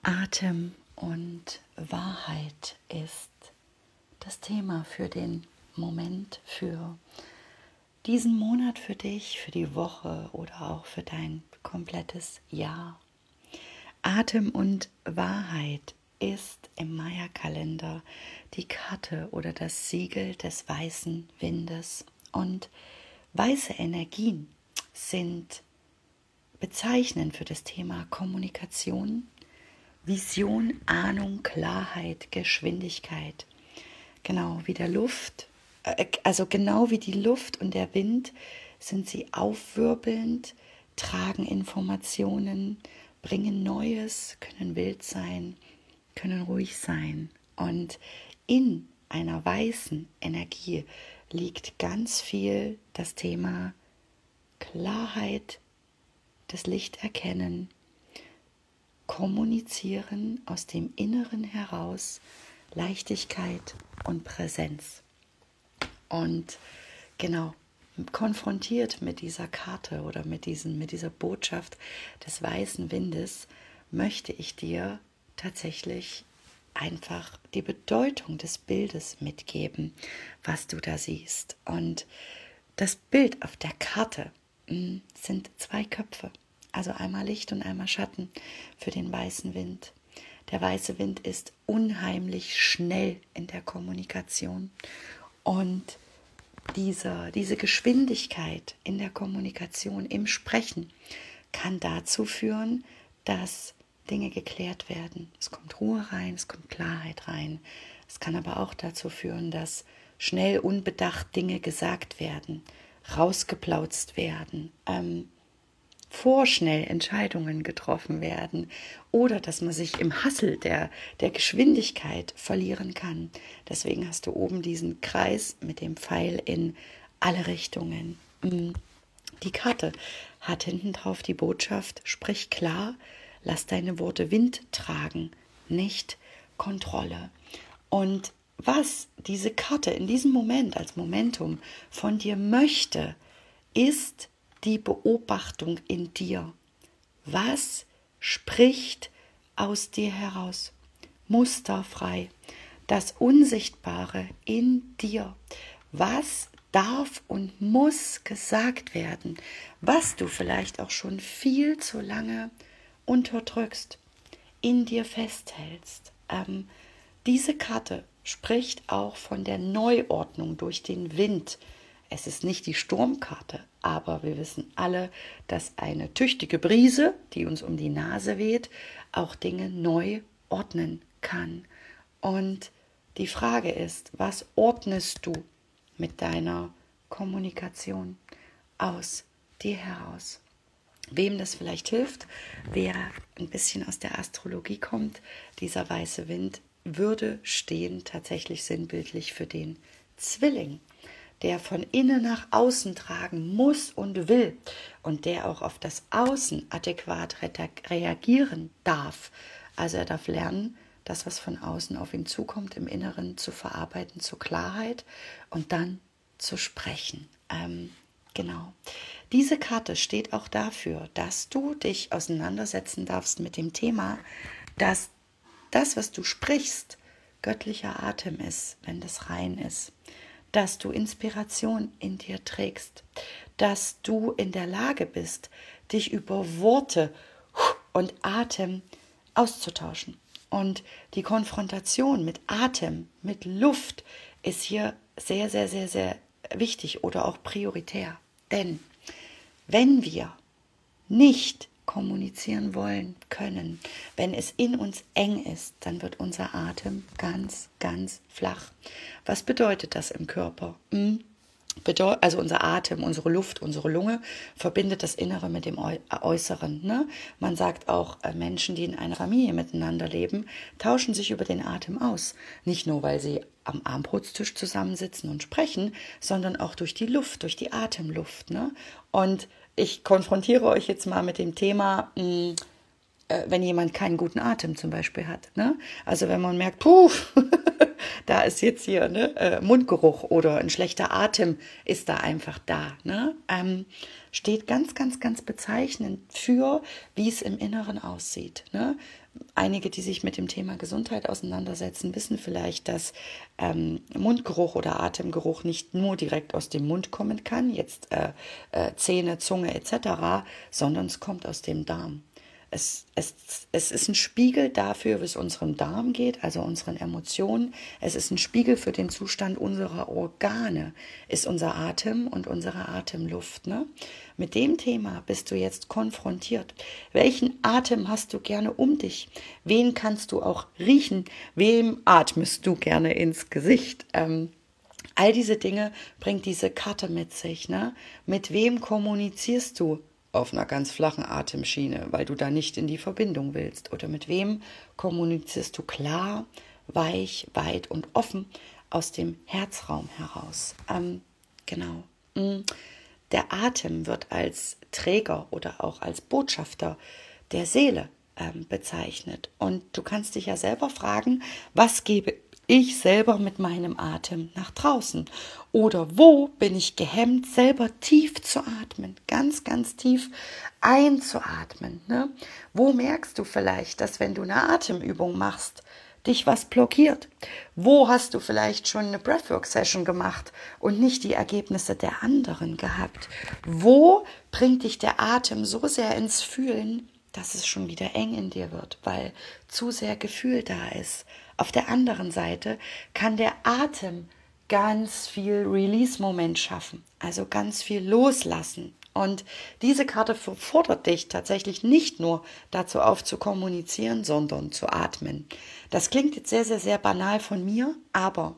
Atem und Wahrheit ist das Thema für den Moment, für diesen Monat für dich, für die Woche oder auch für dein komplettes Jahr. Atem und Wahrheit ist im Maya-Kalender die Karte oder das Siegel des weißen Windes. Und weiße Energien sind bezeichnend für das Thema Kommunikation, Vision, Ahnung, Klarheit, Geschwindigkeit. Genau wie der Luft, genau wie die Luft und der Wind sind sie aufwirbelnd, tragen Informationen, bringen Neues, können wild sein, können ruhig sein. Und in einer weißen Energie liegt ganz viel das Thema Klarheit, das Licht erkennen, Kommunizieren aus dem Inneren heraus, Leichtigkeit und Präsenz. Und genau, konfrontiert mit dieser Karte oder mit dieser Botschaft des weißen Windes, möchte ich dir tatsächlich einfach die Bedeutung des Bildes mitgeben, was du da siehst. Und das Bild auf der Karte sind zwei Köpfe. Also einmal Licht und einmal Schatten für den weißen Wind. Der weiße Wind ist unheimlich schnell in der Kommunikation. Und diese Geschwindigkeit in der Kommunikation, im Sprechen, kann dazu führen, dass Dinge geklärt werden. Es kommt Ruhe rein, es kommt Klarheit rein. Es kann aber auch dazu führen, dass schnell unbedacht Dinge gesagt werden, rausgeplautzt werden, vorschnell Entscheidungen getroffen werden oder dass man sich im Hassel der Geschwindigkeit verlieren kann. Deswegen hast du oben diesen Kreis mit dem Pfeil in alle Richtungen. Die Karte hat hinten drauf die Botschaft: Sprich klar, lass deine Worte Wind tragen, nicht Kontrolle. Und was diese Karte in diesem Moment als Momentum von dir möchte, ist die Beobachtung in dir. Was spricht aus dir heraus? Musterfrei. Das Unsichtbare in dir. Was darf und muss gesagt werden? Was du vielleicht auch schon viel zu lange unterdrückst, in dir festhältst. Diese Karte spricht auch von der Neuordnung durch den Wind. Es ist nicht die Sturmkarte, aber wir wissen alle, dass eine tüchtige Brise, die uns um die Nase weht, auch Dinge neu ordnen kann. Und die Frage ist, was ordnest du mit deiner Kommunikation aus dir heraus? Wem das vielleicht hilft, wer ein bisschen aus der Astrologie kommt, dieser weiße Wind würde stehen tatsächlich sinnbildlich für den Zwilling, der von innen nach außen tragen muss und will und der auch auf das Außen adäquat reagieren darf. Also er darf lernen, das, was von außen auf ihn zukommt, im Inneren zu verarbeiten, zur Klarheit und dann zu sprechen. Genau. Diese Karte steht auch dafür, dass du dich auseinandersetzen darfst mit dem Thema, dass das, was du sprichst, göttlicher Atem ist, wenn das rein ist. Dass du Inspiration in dir trägst, dass du in der Lage bist, dich über Worte und Atem auszutauschen. Und die Konfrontation mit Atem, mit Luft ist hier sehr, sehr, sehr, sehr wichtig oder auch prioritär. Denn wenn wir nicht kommunizieren wollen können, wenn es in uns eng ist, dann wird unser Atem ganz, ganz flach. Was bedeutet das im Körper? Also unser Atem, unsere Luft, unsere Lunge verbindet das Innere mit dem Äußeren. Ne? Man sagt auch, Menschen, die in einer Familie miteinander leben, tauschen sich über den Atem aus. Nicht nur, weil sie am Abendbrotstisch zusammensitzen und sprechen, sondern auch durch die Luft, durch die Atemluft. Ne? Und ich konfrontiere euch jetzt mal mit dem Thema, wenn jemand keinen guten Atem zum Beispiel hat. Ne? Also wenn man merkt, da ist jetzt hier Mundgeruch oder ein schlechter Atem ist da einfach da. Ne? steht ganz, ganz, ganz bezeichnend für, wie es im Inneren aussieht. Ne? Einige, die sich mit dem Thema Gesundheit auseinandersetzen, wissen vielleicht, dass Mundgeruch oder Atemgeruch nicht nur direkt aus dem Mund kommen kann, jetzt Zähne, Zunge etc., sondern es kommt aus dem Darm. Es ist ein Spiegel dafür, wie es unserem Darm geht, also unseren Emotionen. Es ist ein Spiegel für den Zustand unserer Organe, ist unser Atem und unsere Atemluft. Ne? Mit dem Thema bist du jetzt konfrontiert. Welchen Atem hast du gerne um dich? Wen kannst du auch riechen? Wem atmest du gerne ins Gesicht? All diese Dinge bringt diese Karte mit sich. Ne? Mit wem kommunizierst du? Auf einer ganz flachen Atemschiene, weil du da nicht in die Verbindung willst? Oder mit wem kommunizierst du klar, weich, weit und offen aus dem Herzraum heraus? Genau. Der Atem wird als Träger oder auch als Botschafter der Seele bezeichnet. Und du kannst dich ja selber fragen, was gebe ich selber mit meinem Atem nach draußen? Oder wo bin ich gehemmt, selber tief zu atmen, ganz, ganz tief einzuatmen? Ne? Wo merkst du vielleicht, dass wenn du eine Atemübung machst, dich was blockiert? Wo hast du vielleicht schon eine Breathwork-Session gemacht und nicht die Ergebnisse der anderen gehabt? Wo bringt dich der Atem so sehr ins Fühlen, dass es schon wieder eng in dir wird, weil zu sehr Gefühl da ist? Auf der anderen Seite kann der Atem ganz viel Release-Moment schaffen, also ganz viel loslassen. Und diese Karte fordert dich tatsächlich nicht nur dazu auf, zu kommunizieren, sondern zu atmen. Das klingt jetzt sehr, sehr, sehr banal von mir, aber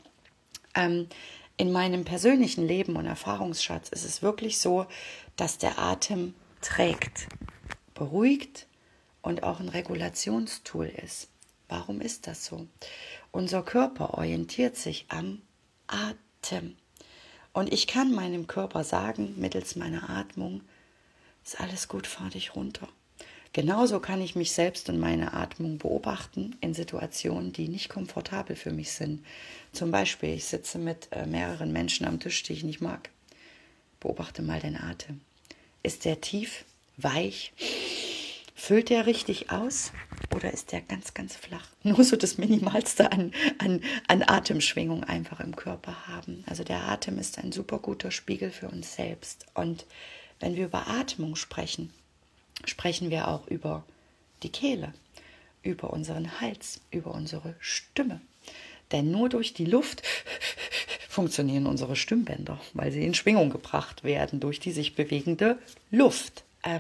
in meinem persönlichen Leben und Erfahrungsschatz ist es wirklich so, dass der Atem trägt, beruhigt und auch ein Regulationstool ist. Warum ist das so? Unser Körper orientiert sich am Atem. Und ich kann meinem Körper sagen, mittels meiner Atmung, ist alles gut, fahr dich runter. Genauso kann ich mich selbst und meine Atmung beobachten in Situationen, die nicht komfortabel für mich sind. Zum Beispiel, ich sitze mit mehreren Menschen am Tisch, die ich nicht mag. Beobachte mal den Atem. Ist der tief, weich? Füllt der richtig aus oder ist der ganz, ganz flach? Nur so das Minimalste an Atemschwingung einfach im Körper haben. Also der Atem ist ein super guter Spiegel für uns selbst. Und wenn wir über Atmung sprechen, sprechen wir auch über die Kehle, über unseren Hals, über unsere Stimme. Denn nur durch die Luft funktionieren unsere Stimmbänder, weil sie in Schwingung gebracht werden durch die sich bewegende Luft.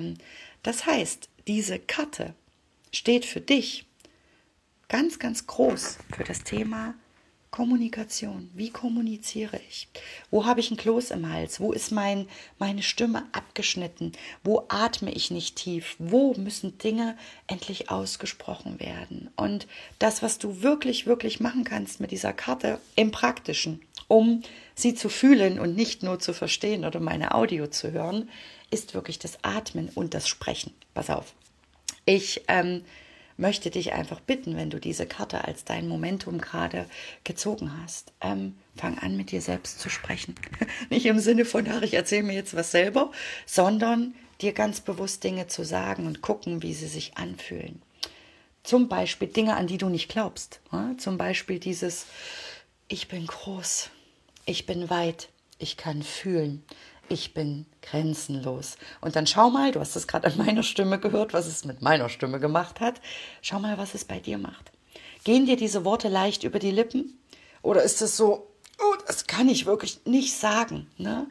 Das heißt, diese Karte steht für dich ganz, ganz groß für das Thema Kommunikation. Wie kommuniziere ich? Wo habe ich ein Kloß im Hals? Wo ist meine Stimme abgeschnitten? Wo atme ich nicht tief? Wo müssen Dinge endlich ausgesprochen werden? Und das, was du wirklich, wirklich machen kannst mit dieser Karte im Praktischen, um sie zu fühlen und nicht nur zu verstehen oder meine Audio zu hören, ist wirklich das Atmen und das Sprechen. Pass auf. Ich möchte dich einfach bitten, wenn du diese Karte als dein Momentum gerade gezogen hast, fang an, mit dir selbst zu sprechen. Nicht im Sinne von, ach, ich erzähle mir jetzt was selber, sondern dir ganz bewusst Dinge zu sagen und gucken, wie sie sich anfühlen. Zum Beispiel Dinge, an die du nicht glaubst. Zum Beispiel dieses, ich bin groß, ich bin weit, ich kann fühlen. Ich bin grenzenlos. Und dann schau mal, du hast es gerade an meiner Stimme gehört, was es mit meiner Stimme gemacht hat. Schau mal, was es bei dir macht. Gehen dir diese Worte leicht über die Lippen? Oder ist es so, oh, das kann ich wirklich nicht sagen. Ne?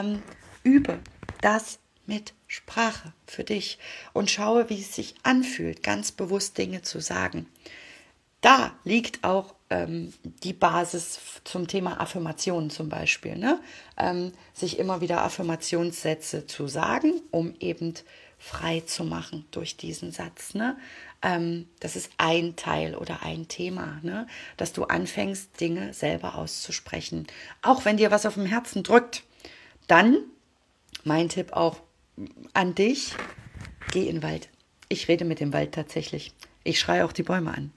Übe das mit Sprache für dich und schaue, wie es sich anfühlt, ganz bewusst Dinge zu sagen. Da liegt auch die Basis zum Thema Affirmationen zum Beispiel. Ne? Sich immer wieder Affirmationssätze zu sagen, um eben frei zu machen durch diesen Satz. Ne? Das ist ein Teil oder ein Thema, ne? Dass du anfängst, Dinge selber auszusprechen. Auch wenn dir was auf dem Herzen drückt, dann, mein Tipp auch an dich, geh in den Wald. Ich rede mit dem Wald tatsächlich. Ich schreie auch die Bäume an.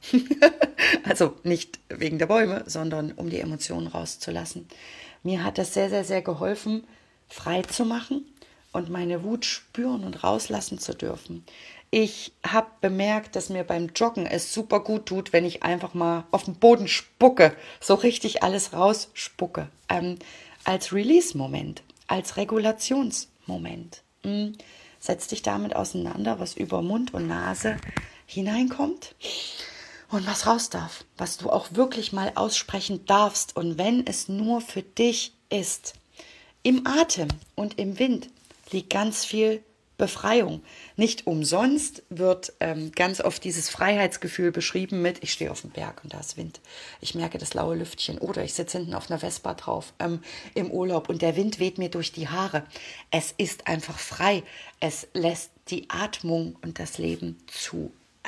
Also nicht wegen der Bäume, sondern um die Emotionen rauszulassen. Mir hat das sehr, sehr, sehr geholfen, frei zu machen und meine Wut spüren und rauslassen zu dürfen. Ich habe bemerkt, dass mir beim Joggen es super gut tut, wenn ich einfach mal auf den Boden spucke, so richtig alles rausspucke. Als Release-Moment, als Regulationsmoment. Setz dich damit auseinander, was über Mund und Nase hineinkommt und was raus darf, was du auch wirklich mal aussprechen darfst. Und wenn es nur für dich ist. Im Atem und im Wind liegt ganz viel Befreiung. Nicht umsonst wird ganz oft dieses Freiheitsgefühl beschrieben mit, ich stehe auf dem Berg und da ist Wind. Ich merke das laue Lüftchen oder ich sitze hinten auf einer Vespa drauf im Urlaub und der Wind weht mir durch die Haare. Es ist einfach frei. Es lässt die Atmung und das Leben zu.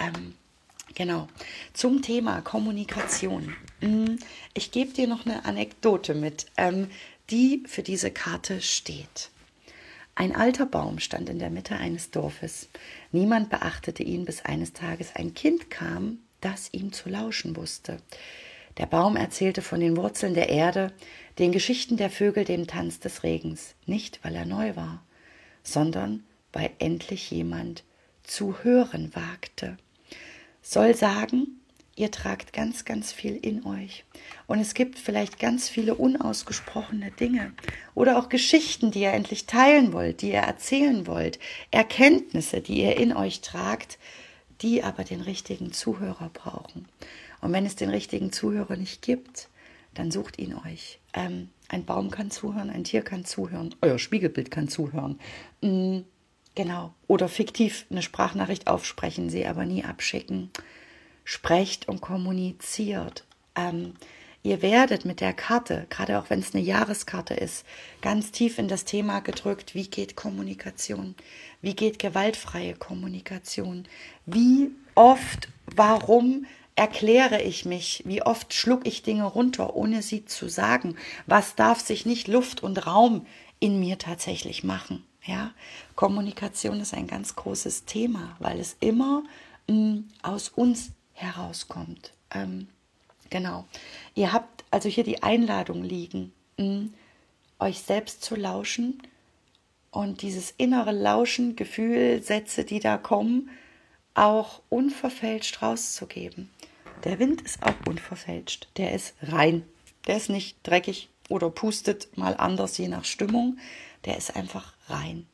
Genau. Zum Thema Kommunikation. Ich gebe dir noch eine Anekdote mit, die für diese Karte steht. Ein alter Baum stand in der Mitte eines Dorfes. Niemand beachtete ihn, bis eines Tages ein Kind kam, das ihm zu lauschen wusste. Der Baum erzählte von den Wurzeln der Erde, den Geschichten der Vögel, dem Tanz des Regens, nicht weil er neu war, sondern weil endlich jemand zu hören wagte. Soll sagen, ihr tragt ganz, ganz viel in euch. Und es gibt vielleicht ganz viele unausgesprochene Dinge oder auch Geschichten, die ihr endlich teilen wollt, die ihr erzählen wollt, Erkenntnisse, die ihr in euch tragt, die aber den richtigen Zuhörer brauchen. Und wenn es den richtigen Zuhörer nicht gibt, dann sucht ihn euch. Ein Baum kann zuhören, ein Tier kann zuhören, euer Spiegelbild kann zuhören. Genau. Oder fiktiv eine Sprachnachricht aufsprechen, sie aber nie abschicken. Sprecht und kommuniziert. Ihr werdet mit der Karte, gerade auch wenn es eine Jahreskarte ist, ganz tief in das Thema gedrückt, wie geht Kommunikation, wie geht gewaltfreie Kommunikation, wie oft, warum erkläre ich mich, wie oft schluck ich Dinge runter, ohne sie zu sagen, was darf sich nicht Luft und Raum in mir tatsächlich machen. Ja? Kommunikation ist ein ganz großes Thema, weil es immer aus uns herauskommt. Genau. Ihr habt also hier die Einladung liegen, euch selbst zu lauschen und dieses innere Lauschen, Gefühl, Sätze, die da kommen, auch unverfälscht rauszugeben. Der Wind ist auch unverfälscht. Der ist rein. Der ist nicht dreckig oder pustet mal anders, je nach Stimmung. Der ist einfach rein.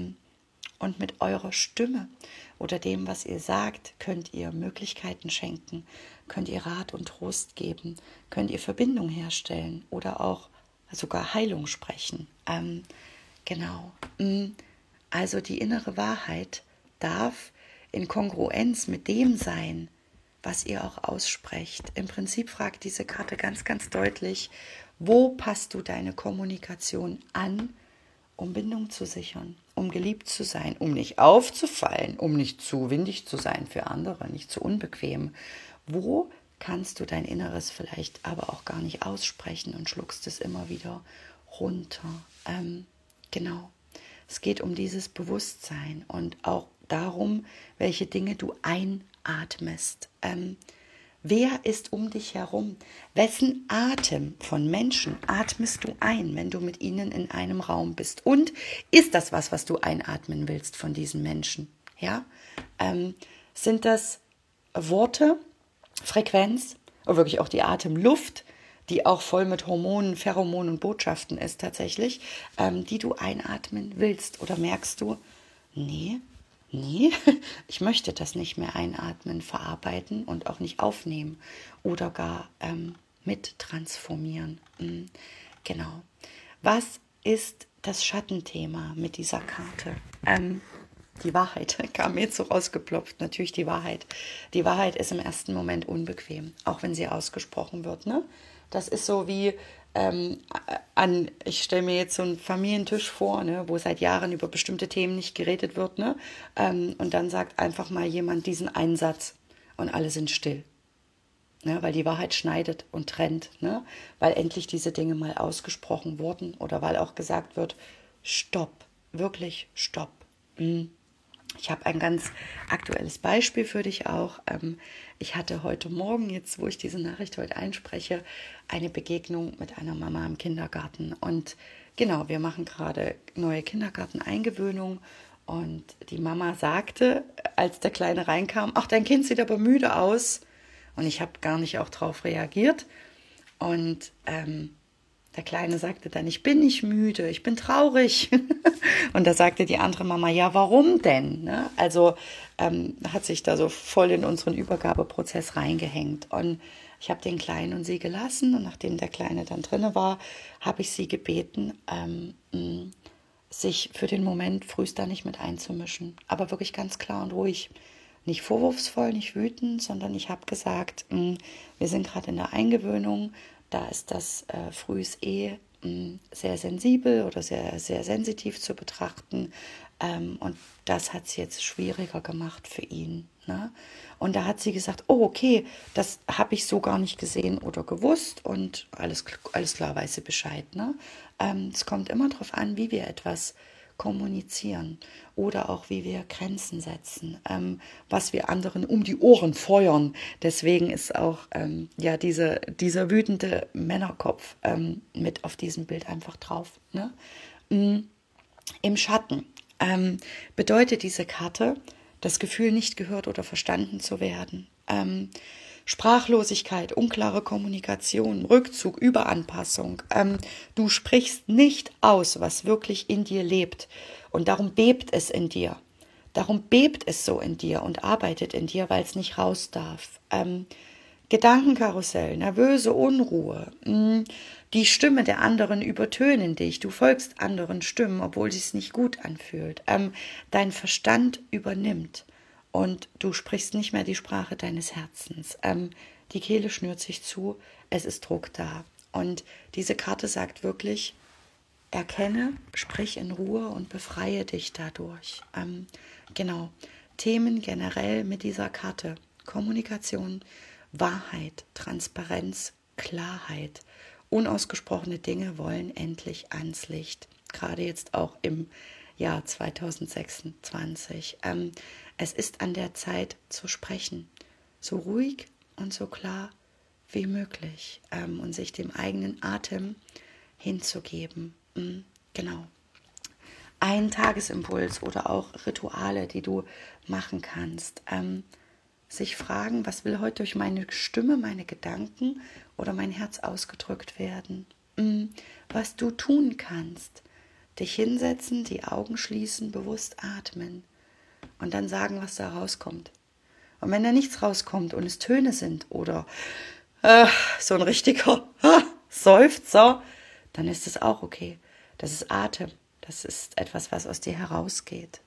Und mit eurer Stimme oder dem, was ihr sagt, könnt ihr Möglichkeiten schenken, könnt ihr Rat und Trost geben, könnt ihr Verbindung herstellen oder auch sogar Heilung sprechen. Genau. Also die innere Wahrheit darf in Kongruenz mit dem sein, was ihr auch aussprecht. Im Prinzip fragt diese Karte ganz, ganz deutlich, wo passt du deine Kommunikation an, um Bindung zu sichern, um geliebt zu sein, um nicht aufzufallen, um nicht zu windig zu sein für andere, nicht zu unbequem. Wo kannst du dein Inneres vielleicht aber auch gar nicht aussprechen und schluckst es immer wieder runter? Genau. Es geht um dieses Bewusstsein und auch darum, welche Dinge du einatmest. Wer ist um dich herum? Wessen Atem von Menschen atmest du ein, wenn du mit ihnen in einem Raum bist? Und ist das was du einatmen willst von diesen Menschen? Ja? Sind das Worte, Frequenz oder wirklich auch die Atemluft, die auch voll mit Hormonen, Pheromonen und Botschaften ist tatsächlich, die du einatmen willst? Oder merkst du, nee, ich möchte das nicht mehr einatmen, verarbeiten und auch nicht aufnehmen oder gar mittransformieren. Genau. Was ist das Schattenthema mit dieser Karte? Die Wahrheit kam mir jetzt so rausgeplopft, natürlich die Wahrheit. Die Wahrheit ist im ersten Moment unbequem, auch wenn sie ausgesprochen wird. Ne? Das ist so wie, ich stelle mir jetzt so einen Familientisch vor, ne, wo seit Jahren über bestimmte Themen nicht geredet wird. Ne? Und dann sagt einfach mal jemand diesen Einsatz und alle sind still. Ne? Weil die Wahrheit schneidet und trennt. Ne? Weil endlich diese Dinge mal ausgesprochen wurden oder weil auch gesagt wird, stopp, wirklich stopp. Ich habe ein ganz aktuelles Beispiel für dich auch. Ich hatte heute Morgen, jetzt wo ich diese Nachricht heute einspreche, eine Begegnung mit einer Mama im Kindergarten. Und genau, wir machen gerade neue Kindergarteneingewöhnung und die Mama sagte, als der Kleine reinkam, ach, dein Kind sieht aber müde aus. Und ich habe gar nicht auch drauf reagiert. Und der Kleine sagte dann, ich bin nicht müde, ich bin traurig. Und da sagte die andere Mama, ja, warum denn? Ne? Also hat sich da so voll in unseren Übergabeprozess reingehängt. Und ich habe den Kleinen und sie gelassen. Und nachdem der Kleine dann drinne war, habe ich sie gebeten, sich für den Moment frühst da nicht mit einzumischen. Aber wirklich ganz klar und ruhig. Nicht vorwurfsvoll, nicht wütend, sondern ich habe gesagt, wir sind gerade in der Eingewöhnung, da ist das frühes sehr sensibel oder sehr, sehr sensitiv zu betrachten. Und das hat es jetzt schwieriger gemacht für ihn. Ne? Und da hat sie gesagt, oh okay, das habe ich so gar nicht gesehen oder gewusst und alles klar, weiß sie Bescheid. Ne? Es kommt immer darauf an, wie wir etwas kommunizieren oder auch wie wir Grenzen setzen, was wir anderen um die Ohren feuern. Deswegen ist auch ja dieser wütende Männerkopf mit auf diesem Bild einfach drauf. Ne? Im Schatten bedeutet diese Karte, das Gefühl, nicht gehört oder verstanden zu werden. Sprachlosigkeit, unklare Kommunikation, Rückzug, Überanpassung. Du sprichst nicht aus, was wirklich in dir lebt. Und darum bebt es in dir. Darum bebt es so in dir und arbeitet in dir, weil es nicht raus darf. Gedankenkarussell, nervöse Unruhe, die Stimme der anderen übertönen dich. Du folgst anderen Stimmen, obwohl es sich nicht gut anfühlt. Dein Verstand übernimmt. Und du sprichst nicht mehr die Sprache deines Herzens. Die Kehle schnürt sich zu, es ist Druck da. Und diese Karte sagt wirklich, erkenne, sprich in Ruhe und befreie dich dadurch. Genau, Themen generell mit dieser Karte. Kommunikation, Wahrheit, Transparenz, Klarheit. Unausgesprochene Dinge wollen endlich ans Licht. Gerade jetzt auch im Jahr 2026. Es ist an der Zeit zu sprechen, so ruhig und so klar wie möglich und sich dem eigenen Atem hinzugeben. Genau. Ein Tagesimpuls oder auch Rituale, die du machen kannst. Sich fragen, was will heute durch meine Stimme, meine Gedanken oder mein Herz ausgedrückt werden? Was du tun kannst. Dich hinsetzen, die Augen schließen, bewusst atmen und dann sagen, was da rauskommt. Und wenn da nichts rauskommt und es Töne sind oder so ein richtiger Seufzer, dann ist es auch okay. Das ist Atem. Das ist etwas, was aus dir herausgeht.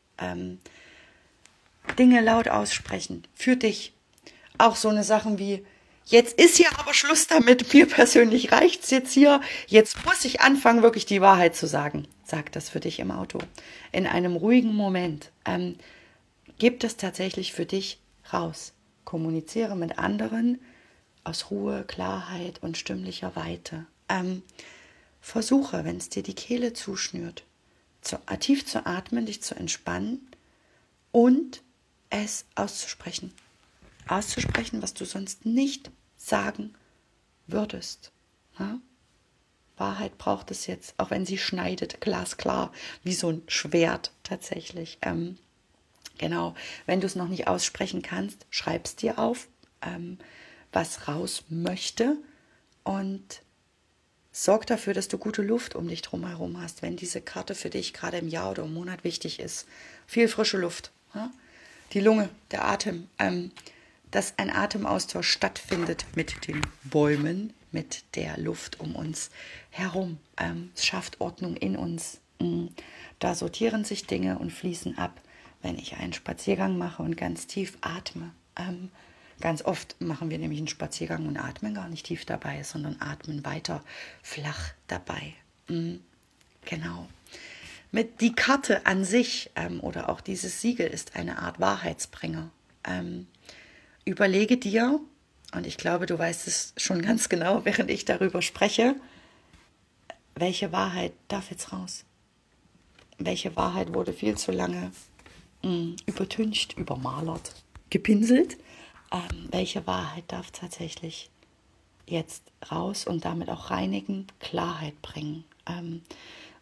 Dinge laut aussprechen. Für dich. Auch so eine Sachen wie, jetzt ist hier aber Schluss damit. Mir persönlich reicht's jetzt hier. Jetzt muss ich anfangen, wirklich die Wahrheit zu sagen. Sag das für dich im Auto. In einem ruhigen Moment. Gib das tatsächlich für dich raus. Kommuniziere mit anderen aus Ruhe, Klarheit und stimmlicher Weite. Versuche, wenn es dir die Kehle zuschnürt, tief zu atmen, dich zu entspannen und es auszusprechen. Auszusprechen, was du sonst nicht sagen würdest. Ja? Wahrheit braucht es jetzt, auch wenn sie schneidet, glasklar, wie so ein Schwert tatsächlich. Genau, wenn du es noch nicht aussprechen kannst, schreib es dir auf, was raus möchte und sorg dafür, dass du gute Luft um dich drum herum hast, wenn diese Karte für dich gerade im Jahr oder im Monat wichtig ist. Viel frische Luft, ja? Die Lunge, der Atem, dass ein Atemaustausch stattfindet mit den Bäumen, mit der Luft um uns herum. Es schafft Ordnung in uns. Da sortieren sich Dinge und fließen ab, wenn ich einen Spaziergang mache und ganz tief atme. Ganz oft machen wir nämlich einen Spaziergang und atmen gar nicht tief dabei, sondern atmen weiter flach dabei. Genau. Mit die Karte an sich oder auch dieses Siegel ist eine Art Wahrheitsbringer. Überlege dir, und ich glaube, du weißt es schon ganz genau, während ich darüber spreche, welche Wahrheit darf jetzt raus? Welche Wahrheit wurde viel zu lange übertüncht, übermalert, gepinselt? Welche Wahrheit darf tatsächlich jetzt raus und damit auch reinigen, Klarheit bringen?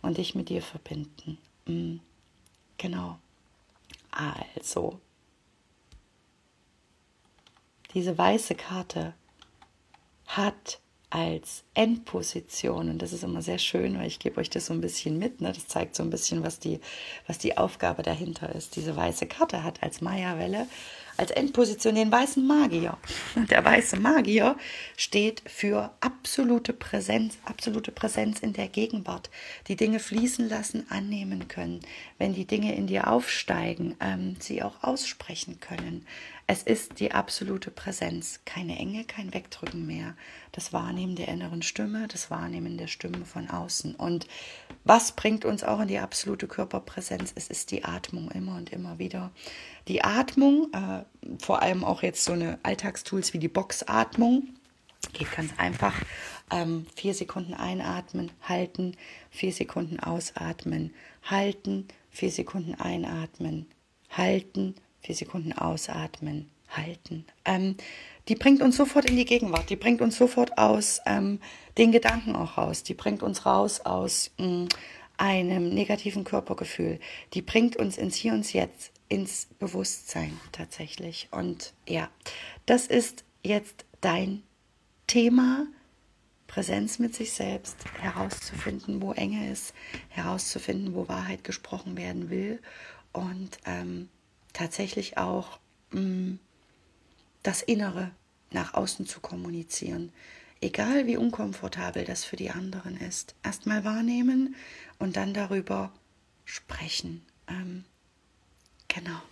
und dich mit dir verbinden. Genau. Also, diese weiße Karte hat als Endposition, und das ist immer sehr schön, weil ich gebe euch das so ein bisschen mit, ne? Das zeigt so ein bisschen, was die Aufgabe dahinter ist. Diese weiße Karte hat als Maya-Welle als Endposition den weißen Magier. Der weiße Magier steht für absolute Präsenz in der Gegenwart. Die Dinge fließen lassen, annehmen können. Wenn die Dinge in dir aufsteigen, sie auch aussprechen können. Es ist die absolute Präsenz. Keine Enge, kein Wegdrücken mehr. Das Wahrnehmen der inneren Stimme, das Wahrnehmen der Stimme von außen. Und was bringt uns auch in die absolute Körperpräsenz? Es ist die Atmung immer und immer wieder. Die Atmung, vor allem auch jetzt so eine Alltagstools wie die Boxatmung, geht ganz einfach. 4 Sekunden einatmen, halten, 4 Sekunden ausatmen, halten, 4 Sekunden einatmen, halten, 4 Sekunden ausatmen, halten. Die bringt uns sofort in die Gegenwart, die bringt uns sofort aus den Gedanken auch raus, die bringt uns raus aus einem negativen Körpergefühl, die bringt uns ins Hier und Jetzt, ins Bewusstsein tatsächlich. Und ja, das ist jetzt dein Thema, Präsenz mit sich selbst, herauszufinden, wo Enge ist, herauszufinden, wo Wahrheit gesprochen werden will und tatsächlich auch das Innere nach außen zu kommunizieren. Egal wie unkomfortabel das für die anderen ist. Erstmal wahrnehmen und dann darüber sprechen. Genau.